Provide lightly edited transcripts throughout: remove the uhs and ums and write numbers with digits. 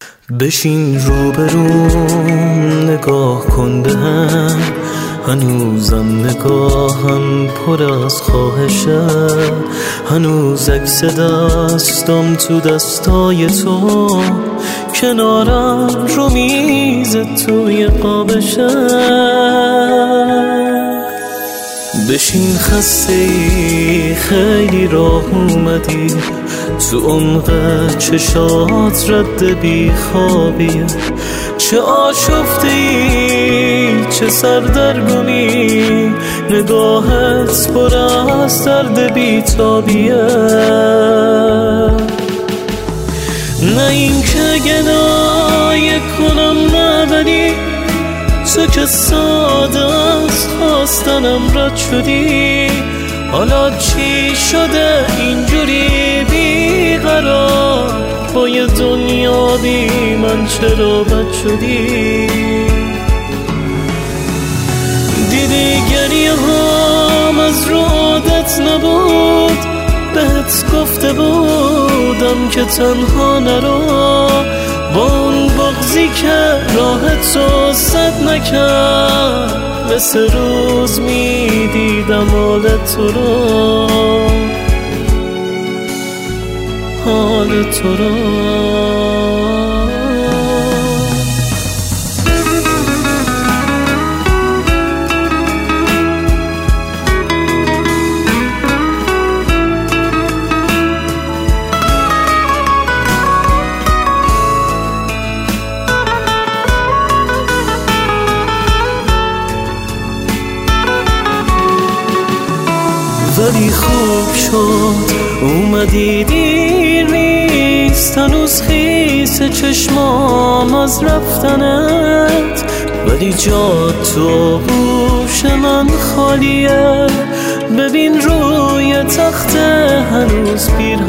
بشین روبروم نگاه کن بهم، هنوزم نگاهم پر از خواهشه، هنوز عکس دستم تو دستای تو، کنارم رو میز توی قابشه. بشین خسته‌ای خیلی راه اومدی، تو عمق چشات رد بیخوابیه، چه آشفته‌ای چه سردرگمی، نگاهت پر از درد بیتابیه. نه این که گدای کنم نه، ولی تو که ساده از خواستنم رد شدی، حالا چی شده اینجوری بیقرار، با یه دنیا بی من چرا بد شدی؟ دیدی گریه هم از رو عادت نبود، بهت گفته بودم که تنها نرو، با اون بغضی که راه تو سد نکرد، مثل روز میدیدم حال تو رو، حال تو رو. ولی خوب شد اومدی، دیر نیست هنوز خیس چشمام از رفتنت، ولی جا تو گوش من خالیه، ببین روی تخت هنوز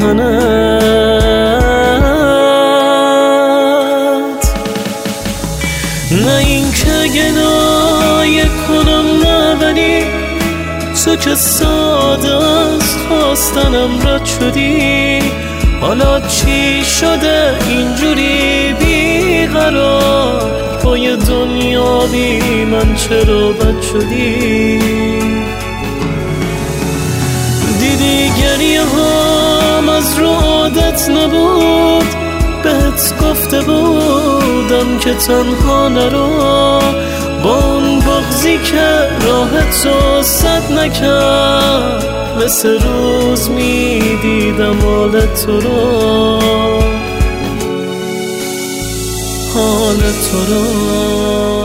پیرهنت. نه این که گدای کنم نه، ولی تو که ساده از خواستنم رد شدی، حالا چی شده اینجوری بیقرار، با یه دنیا بی من چرا بد شدی؟ دیدی گریه هم از رو عادت نبود، بهت گفته بودم که تنها نرو، با اون بغضی که راه تو سد نکرد، مثل روز میدیدم حال تو رو، حال تو رو.